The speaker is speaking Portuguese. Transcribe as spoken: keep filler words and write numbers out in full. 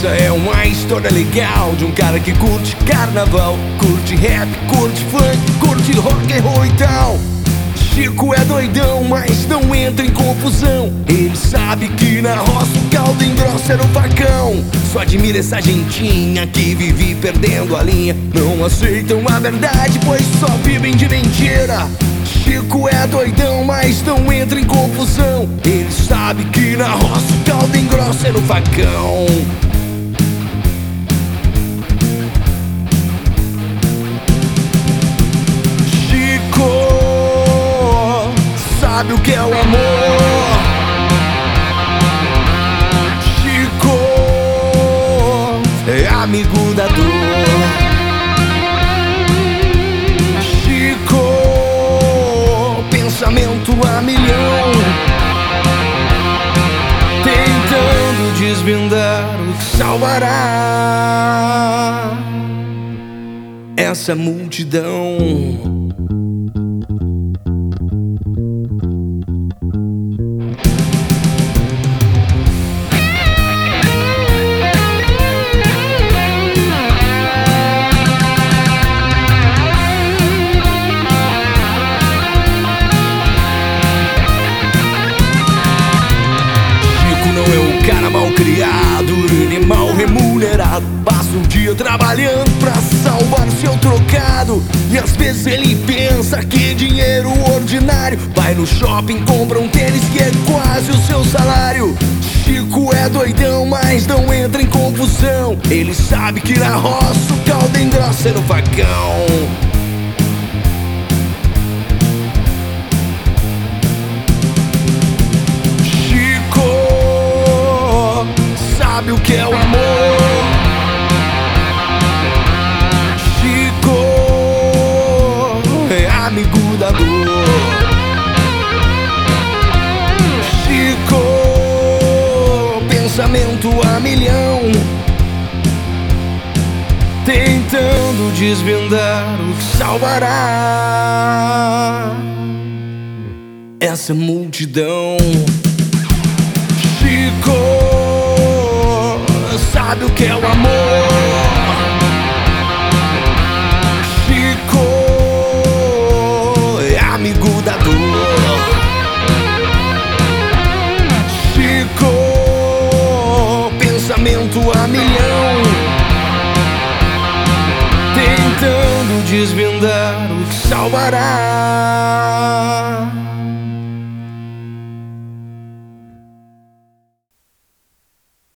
Essa é uma história legal de um cara que curte carnaval, curte rap, curte funk, curte rock and roll e tal. Chico é doidão, mas não entra em confusão. Ele sabe que na roça o caldo engrossa era o facão. Só admira essa gentinha que vive perdendo a linha. Não aceitam a verdade, pois só vivem de mentira. Chico é doidão, mas não entra em confusão. Ele sabe que na roça o caldo engrossa era o facão. Sabe o que é o amor? Chico é amigo da dor. Chico, pensamento a milhão, tentando desvendar o que salvará essa multidão. Criado, ele é mal remunerado, passa o dia trabalhando pra salvar seu trocado. E às vezes ele pensa que dinheiro ordinário. Vai no shopping, compra um tênis que é quase o seu salário. Chico é doidão, mas não entra em confusão. Ele sabe que na roça o caldo engrossa no facão. Sabe o que é o amor? Chico é amigo da dor. Chico, pensamento a milhão, tentando desvendar o que salvará essa multidão. Chico sabe o que é o amor? Chico é amigo da dor. Chico, pensamento a milhão, tentando desvendar o que salvará